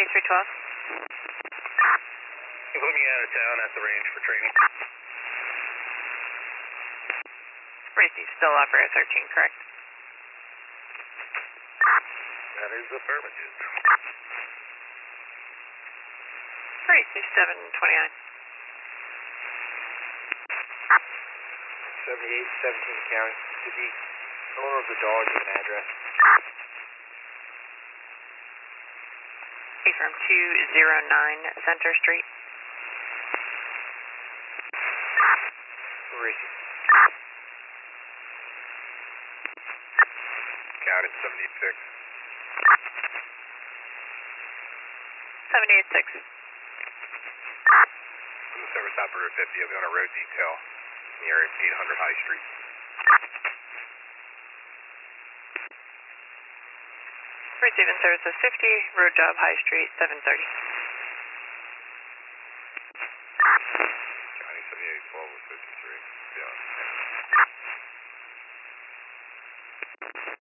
2312. You put me out of town at the range for training. Racy, still operator 13, correct? That is affirmative. Racy 729. 7817 County. Did the owner of the dog give an address? From 209 Center Street. Where is he? County 786. 786. I'm the service operator 50. I'll be on a road detail in the area of 800 High Street. Receiving services 50, road job High Street 730. County 7812 with 53. Yeah.